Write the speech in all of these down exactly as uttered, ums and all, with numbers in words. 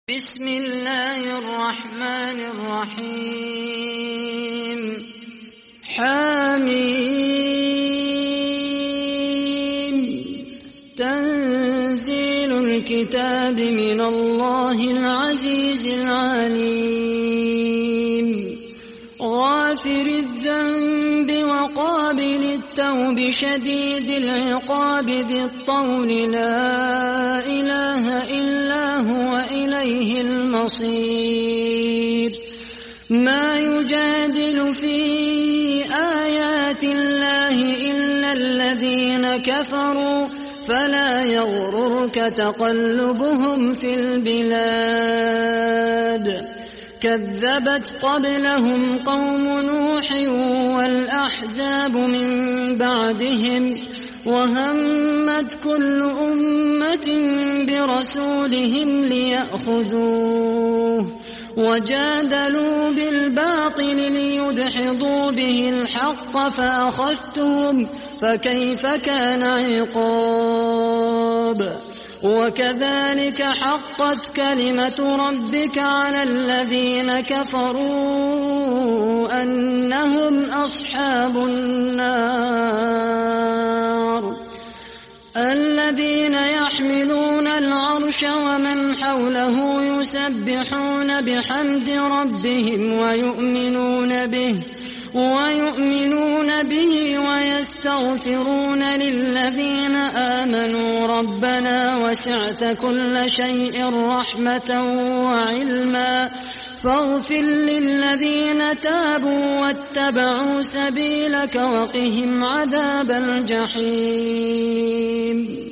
بسم الله الرحمن الرحيم. حميم. تنزيل الكتاب من الله العزيز العليم. غافر الذنب وقابل التوب شديد العقاب ذي الطول لا إله إلا هو إليه المصير. ما يجادل في آيات الله إلا الذين كفروا فلا يغررك تقلبهم في البلاد. كذبت قبلهم قوم نوح والأحزاب من بعدهم وهمت كل أمة برسولهم ليأخذوه وجادلوا بالباطل ليدحضوا به الحق فأخذتهم فكيف كان عقاب. وكذلك حقت كلمة ربك على الذين كفروا أنهم أصحاب النار. الذين يحملون العرش ومن حوله يسبحون بحمد ربهم ويؤمنون به ويؤمنون به ويستغفرون للذين آمنوا ربنا وسعت كل شيء رحمة وعلما فاغفر للذين تابوا واتبعوا سبيلك وقهم عذاب الجحيم.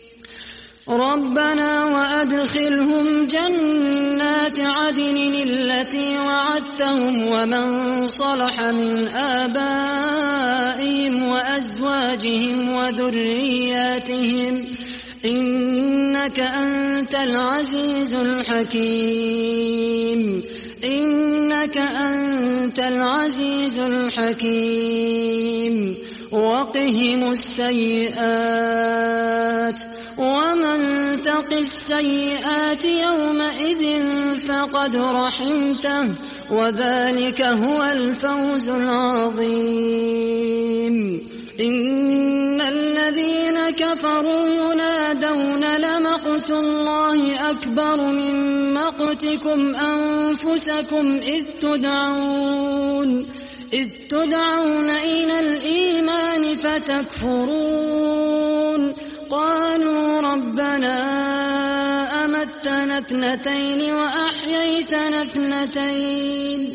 ربنا وأدخلهم جنات عدن التي وعدتهم ومن صلح من آبائهم وأزواجهم وذرياتهم إنك أنت العزيز الحكيم. إنك أنت العزيز الحكيم. وقهم السيئات ومن تق السيئات يومئذ فقد رحمته وذلك هو الفوز العظيم. إن الذين كفروا ينادون لمقت الله أكبر من مقتكم أنفسكم إذ تدعون إذ تدعون إلى الإيمان فتكفرون. قالوا ربنا أمتنا اثنتين وأحييتنا اثنتين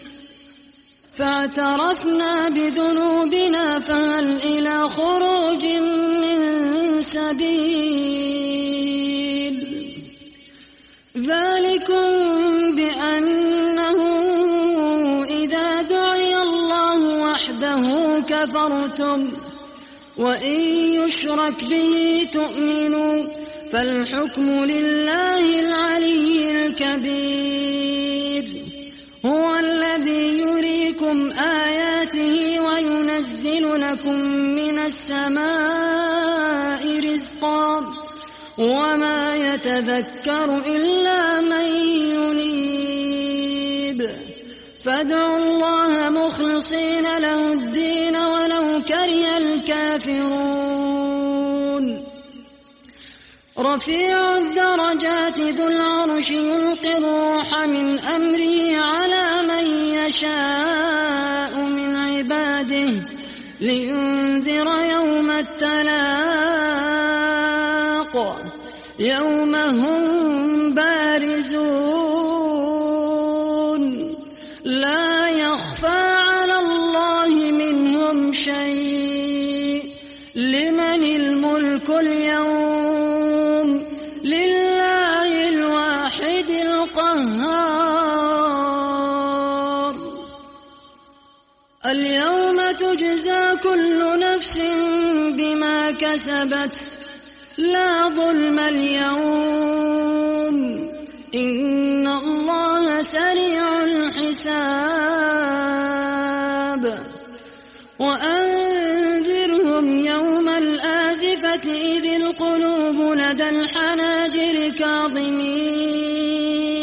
فاعترفنا بذنوبنا فهل إلى خروج من سبيل. ذلكم بأنه إذا دعي الله وحده كفرتم وإن يشرك به تؤمنوا فالحكم لله العلي الكبير. هو الذي يريكم آياته وينزل لكم من السماء رزقا وما يتذكر إلا من ينيب. فادعوا الله مخلصين له الدين ولو كره الكافرون. رفيع الدرجات ذو العرش يلقي الروح من أمره على من يشاء من عباده لينذر يوم التلاق يوم هم بارزون لا يخفى على الله منهم شيء. لمن الملك اليوم لله الواحد القهار. اليوم تجزى كل نفس بما كسبت لا ظلم اليوم إن الله سريع الحساب. وأنذرهم يوم الآزفة إذ القلوب لدى الحناجر كاظمين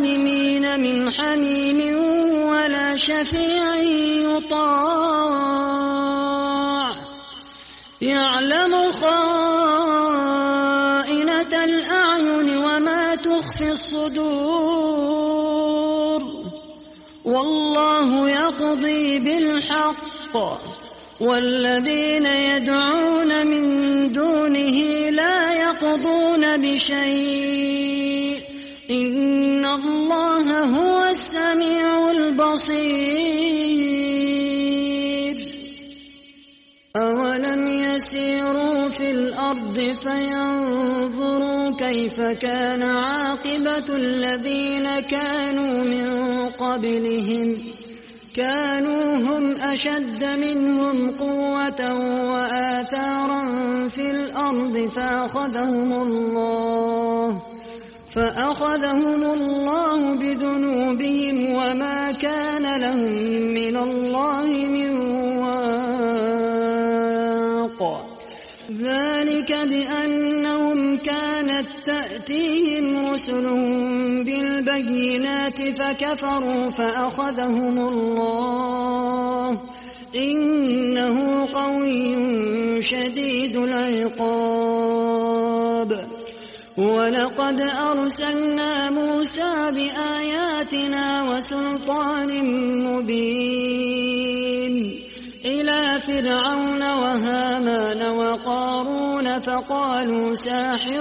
الظالمين من حميم ولا شفيع يطاع يعلم خائنة الأعين وما تخفي الصدور والله يقضي بالحق والذين يدعون من دونه لا يقضون بشيء إن الله هو السميع البصير أولم يسيروا في الأرض فينظروا كيف كان عاقبة الذين كانوا من قبلهم كانوا هم أشد منهم قوة وآثارا في الأرض فأخذهم الله فأخذهم الله بذنوبهم وما كان لهم من الله من واق ذلك بأنهم كانت تأتيهم رسلهم بالبينات فكفروا فأخذهم الله إنه قوي شديد العقاب ولقد أرسلنا موسى بآياتنا وسلطان مبين إلى فرعون وهامان وقارون فقالوا ساحر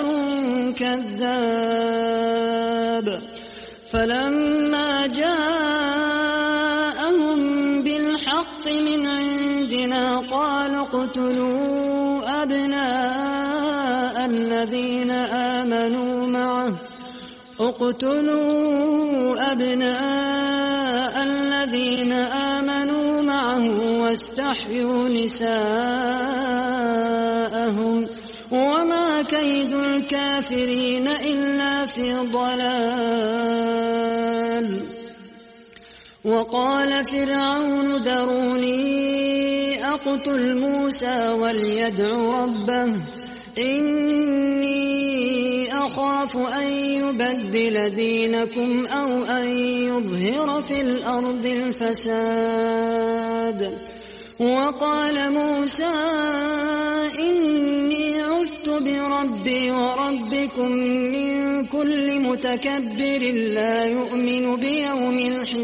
كذاب فلما جاءهم بالحق من عندنا قالوا اقتلوا أبناء الذين آمنوا معه اقتلوا أبناء الذين آمنوا معه واستحيوا نساءهم وما كيد الكافرين إلا في ضلال وقال فرعون ذروني أقتل موسى وليدع ربه إني أخاف أن يبدل دينكم أو أن يظهر في الأرض الفساد وقال موسى إني عذت بربي وربكم من كل متكبر لا يؤمن بيوم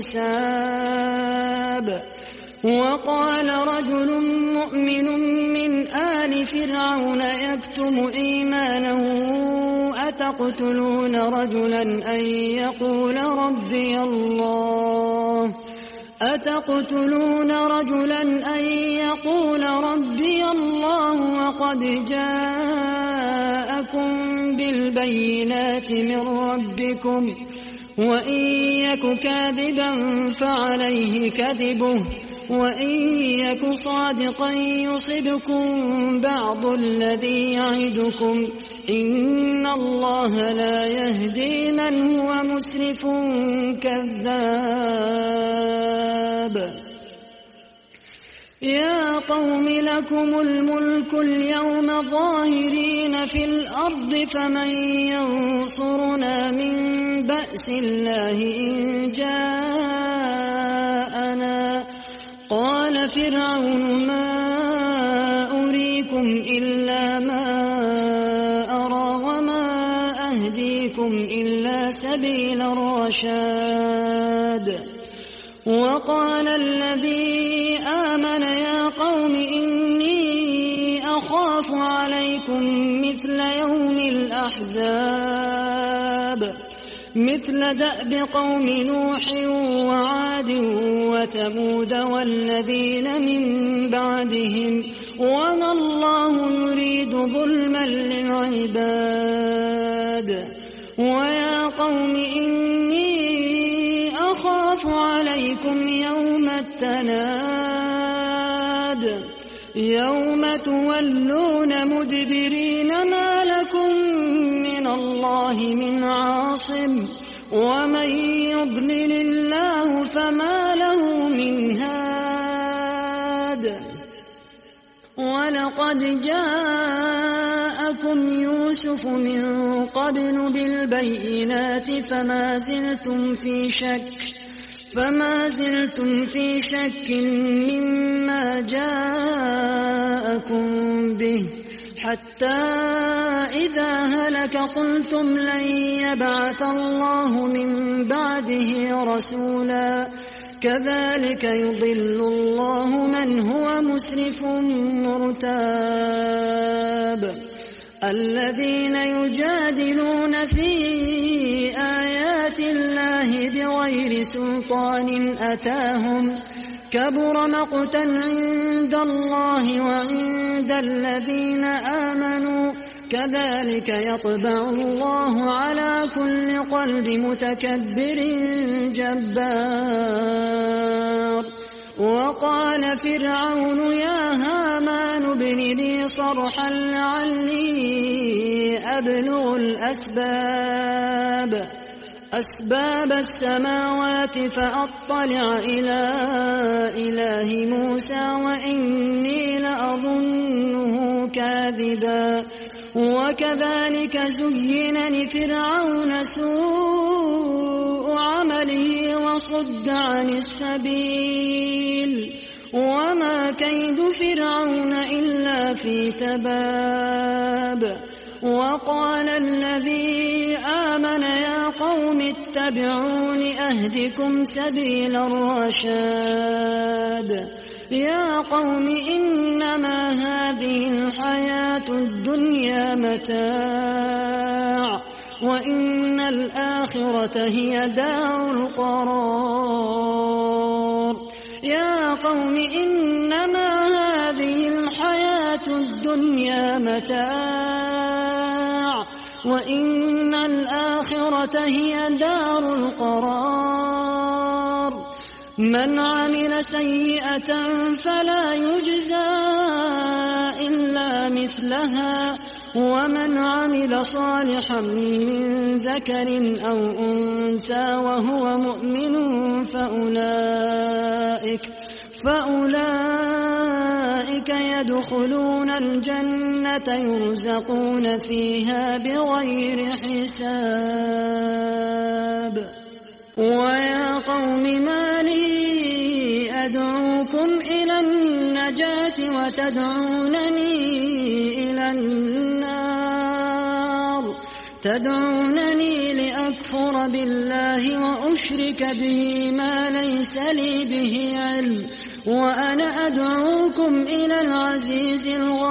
الحساب وقال رجل مؤمن من آل فرعون يكتم إيمانه أتقتلون رجلا أن يقول ربي الله أتقتلون رجلا أن يقول ربي الله وقد جاءكم بالبينات من ربكم وإن يك كاذبا فعليه كذبه وإن يك صادقا يصبكم بعض الذي يعدكم إن الله لا يهدي من هو مسرف كذاب يا قوم لكم الملك اليوم ظاهرين في الأرض فمن ينصرنا من بأس الله إن جاءنا قال فرعون ما أريكم إلا ما أرى وما أهديكم إلا سبيل الرشاد وقال الذي آمن يا قوم إني أخاف عليكم مثل يوم الأحزاب مثل دأب قوم نوح وعاد وثمود والذين من بعدهم وما الله يريد ظلما للعباد ويا قوم إني أخاف عليكم يوم التناد يوم تولون مدبرين ما لكم من الله من عاصم ومن يضلل الله فما له من هاد ولقد جاءكم جاءكم يوسف من قبل بالبينات فما زلتم في شك فما زلتم في شك مما جاءكم به حتى إذا هلك قلتم لن يبعث الله من بعده رسولا كذلك يضل الله من هو مسرف مرتاب الذين يجادلون في آيات الله بغير سلطان أتاهم كبر مقتا عند الله وعند الذين آمنوا كذلك يطبع الله على كل قلب متكبر جبار وقال فرعون يا هامان ابن لي صرحا لعلي أبلغ الأسباب أسباب السماوات فأطلع إلى إله موسى وإني لأظنه كاذبا وكذلك زين لفرعون سوء عمله وصد عن السبيل وما كيد فرعون إلا في تباب وقال الذي آمن يا قوم اتبعون أهدكم سبيل الرشاد يا قوم إنما هذه الحياة الدنيا متاع وإن الآخرة هي دار القرار يا قوم إنما هذه الحياة الدنيا متاع وإن الآخرة هي دار القرار من عمل سيئة فلا يجزى إلا مثلها ومن عمل صالحا من ذكر أو أنثى وهو مؤمن فأولئك فأولئك يدخلون الجنة يرزقون فيها بغير حساب ويا قوم ما لي أدعوكم إلى النجاة وتدعونني إلى النار تدعونني لأكفر بالله وأشرك به ما ليس لي به علم وأنا أدعوكم إلى العزيز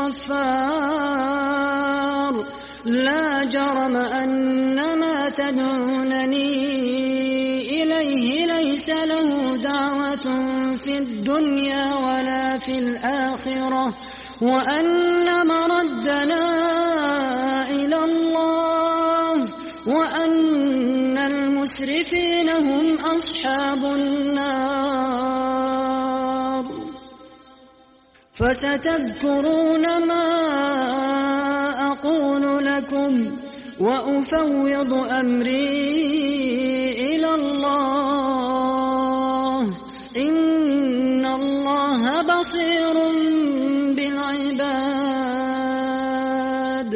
الغفار لا جرم أن ما تدعونني إليه ليس له دعوة في الدنيا ولا في الآخرة وأن مردنا إلى الله وأن المسرفين هم أصحاب النار فستذكرون ما أقول لكم وأفوض أمري إلى الله إن الله بصير بالعباد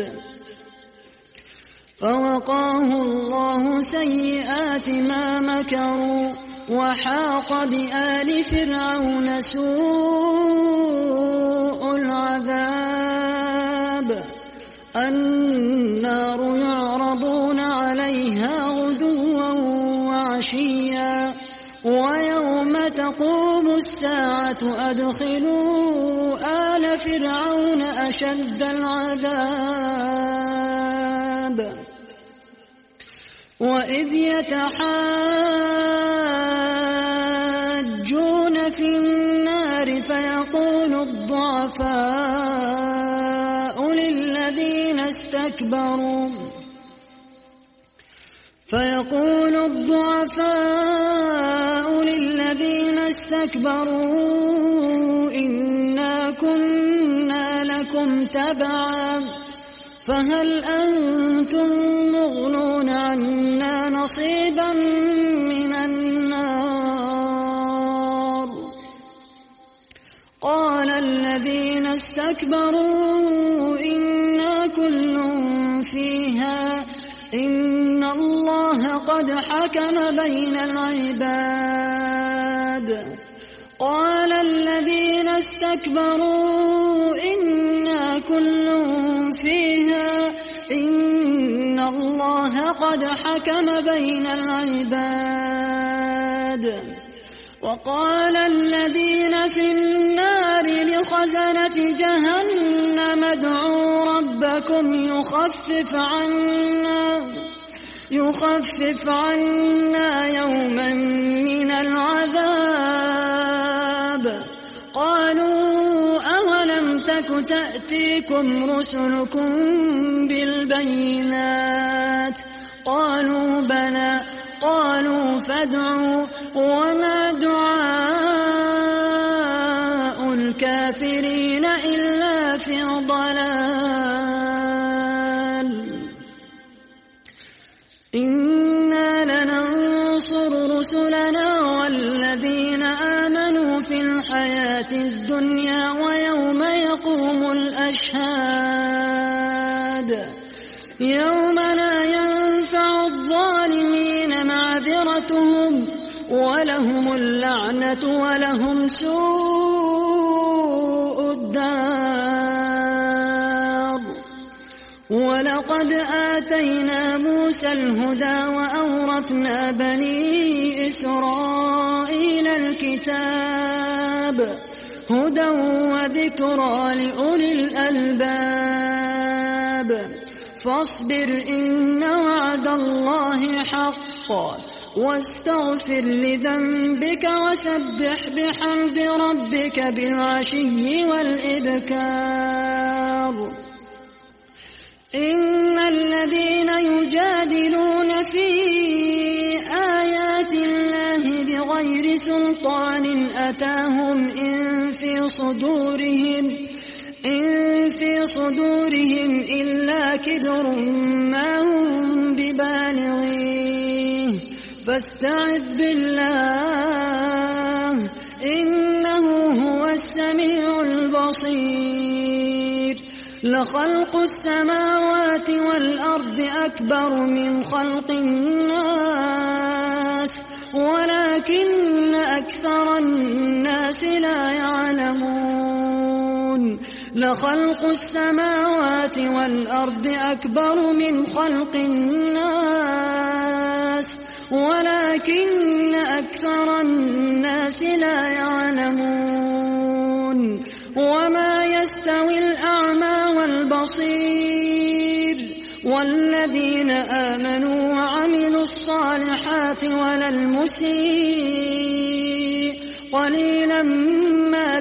فوقاه الله سيئات ما مكروا وحاق بآل فرعون سوء العذاب النار يعرضون عليها غدوا وعشيا ويوم تقوم الساعة أدخلوا آل فرعون أشد العذاب وإذ يتحاجون في النار فيقول الضعفاء للذين استكبروا فيقول الضعفاء للذين استكبروا إنا كنا لكم تبعا فهل أنتم مغنون عنا نصيبا من النار قال الذين استكبروا إنا كل إن الله قد حكم بين العباد. قال الذين استكبروا إنا كل فيها إن الله قد حكم بين العباد. وقال الذين في النار لخزنة جهنم ادعوا ربكم يخفف عنا يخفف عنا يوما من العذاب. قالوا أولم تك تأتيكم رسلكم بالبينات؟ قالوا بلى. قالوا فادعوا. وما دعاء الكافرين إلا في ضلال. إنا لننصر رسلنا والذين آمنوا في الحياة الدنيا ويوم يقوم الأشهاد. يوم لا ينفع الظالمين معذرتهم ولهم اللعنة ولهم سوء الدار. ولقد آتينا موسى الهدى وأورثنا بني إسرائيل الكتاب هدى وذكرى لأولي الألباب. فاصبر إن وعد الله حق واستغفر لذنبك وسبح بحمد ربك بالعشي والإبكار. إن الذين يجادلون في آيات الله بغير سلطان أتاهم إن في صدورهم إن في صدورهم إلا كبر ما هم ببالغيه فاستعذ بالله إنه هو السميع البصير. لخلق السماوات والأرض أكبر من خلق الناس ولكن أكثر الناس لا يعلمون. لخلق السماوات والأرض أكبر من خلق الناس ولكن أكثر الناس لا يعلمون. وما يستوي الأعمى والبصير والذين آمنوا وعملوا الصالحات ولا المسيء قليلا ما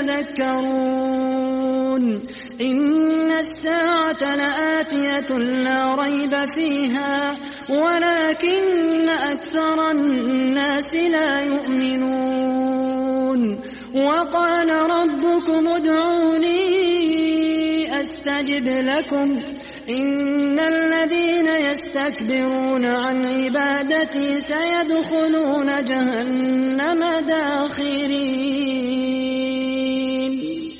تتذكرون. إن الساعة لآتية لا ريب فيها ولكن أكثر الناس لا يؤمنون. وقال ربكم ادعوني أستجب لكم إن الذين يستكبرون عن عبادتي سيدخلون جهنم داخرين.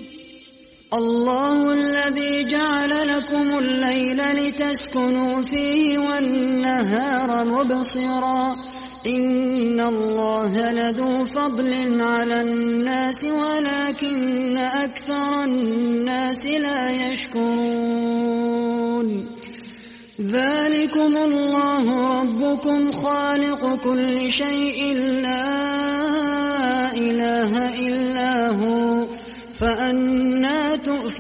الله الذي جعل لكم الليل لتسكنوا فيه والنهار مبصرا إن الله لذو فضل على الناس ولكن أكثر الناس لا يشكرون. ذلكم الله ربكم خالق كل شيء لا إله إلا هو فأنى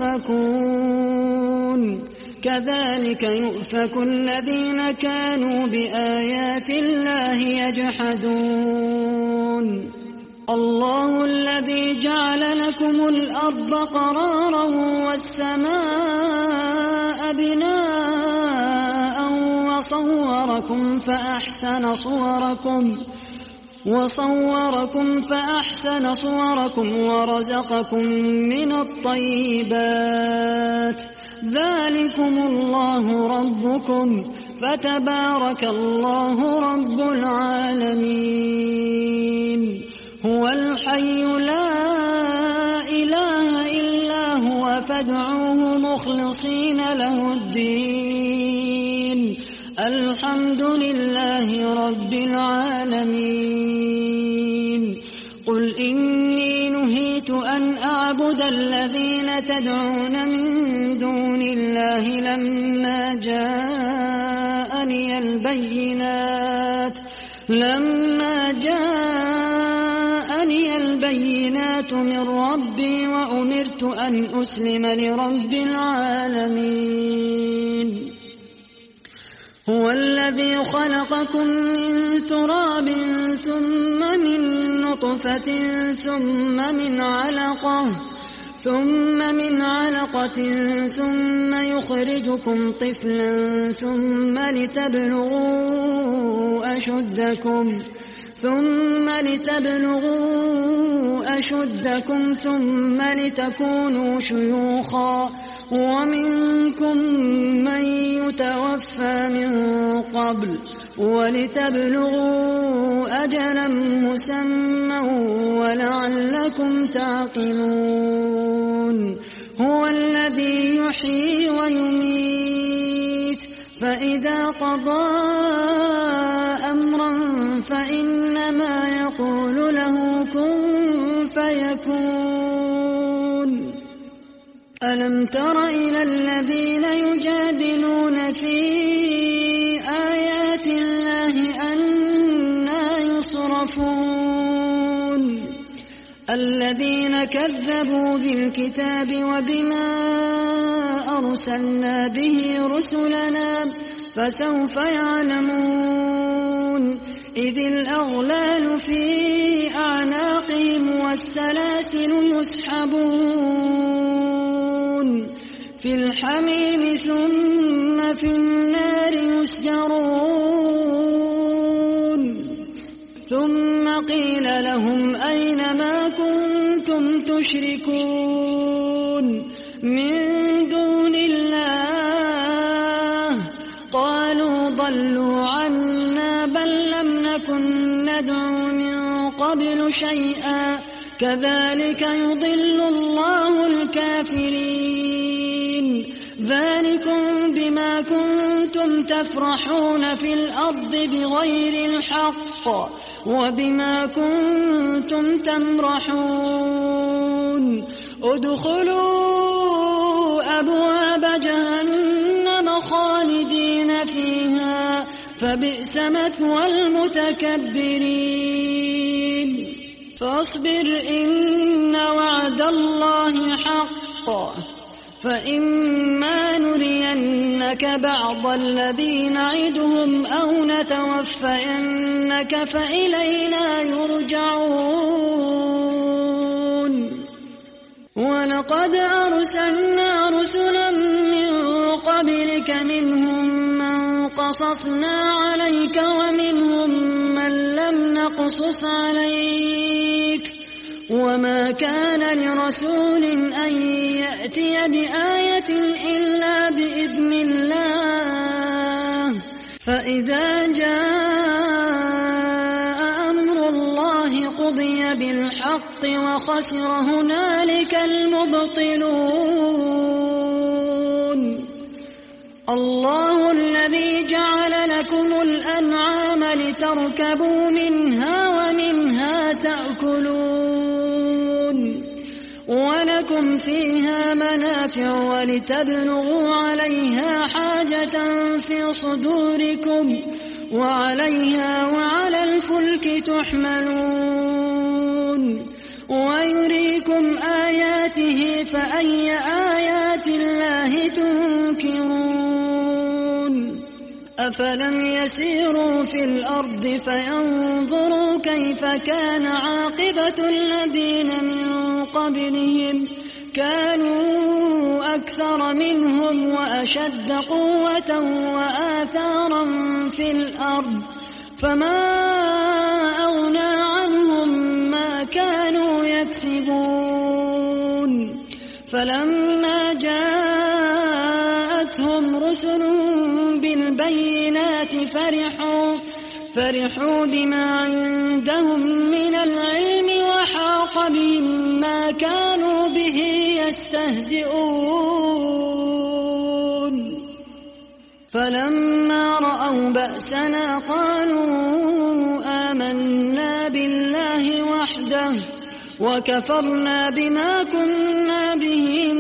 تؤفكون. كذلك يؤفك الذين كانوا بآيات الله يجحدون. الله الذي جعل لكم الأرض قرارا والسماء بناء وصوركم فأحسن صوركم وصوركم فأحسن صوركم ورزقكم من الطيبات. ذلكم الله ربكم فتبارك الله رب العالمين. هو الحي لا إله إلا هو فادعوه مخلصين له الدين الحمد دون الله رب العالمين قل إني نهيت أن أعبد الذين تدعون من دون الله لما جاءني البينات لما جاءني البينات من ربي وأمرت أن أسلم لرب العالمين هو الذي خلقكم من تراب ثم من نطفة ثم من علقة ثم من علقة ثم يخرجكم طفلا ثم لتبلغوا أشدكم ثم لتبلغوا أشدكم ثم لتكونوا شيوخا ومنكم من يتوفى من قبل ولتبلغوا أجلا مسمى ولعلكم تعقلون هو الذي يحيي ويميت فإذا قضى أمرا فإنما يقول له كن فيكون ألم تر إلى الذين يجادلون في آيات الله أنى يصرفون الذين كذبوا بالكتاب وبما أرسلنا به رسلنا فسوف يعلمون إذ الأغلال في أعناقهم والسلاسل يسحبون في الحميم ثم في النار يسجرون ثم قيل لهم أين ما كنتم تشركون من دون الله قالوا ضلوا عنا بل لم نكن ندعو من قبل شيئا كذلك يضل الله الكافرين ذلكم بما كنتم تفرحون في الأرض بغير الحق وبما كنتم تمرحون ادخلوا أبواب جهنم خالدين فيها فبئس مثوى المتكبرين فاصبر إن وعد الله حق فإما نرينك بعض الذي نعدهم أو نتوفينك فإلينا يرجعون ولقد أرسلنا رسلا من قبلك منهم من قصصنا عليك ومنهم من لم نقصص عليك وما كان لرسول أن يأتي بآية إلا بإذن الله فإذا جاء أمر الله قضي بالحق وخسر هنالك المبطلون الله الذي جعل لكم الأنعام لتركبوا منها ومنها تأكلون ولكم فيها منافع ولتبلغوا عليها حاجة في صدوركم وعليها وعلى الفلك تحملون ويريكم آياته فأي آيات الله تنكرون أفلم يسيروا في الأرض فينظروا كيف كان عاقبة الذين من قبلهم كانوا أكثر منهم وأشد قوة وآثارا في الأرض فما أغنى عنهم ما كانوا يكسبون فلما جاءتهم رسلهم بالبينات فرحوا فرحوا بما عندهم من العلم وحاق بهم ما كانوا به يستهزئون فلما رأوا بأسنا قالوا آمنا بالله وحده وكفرنا بما كنا به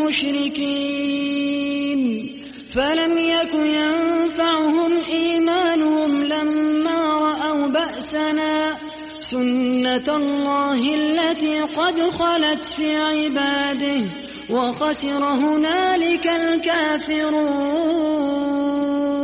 مشركين فلم يك ينفعهم إيمانهم لما رأوا بأسنا سنة الله التي قد خلت في عباده وخسر هنالك الكافرون.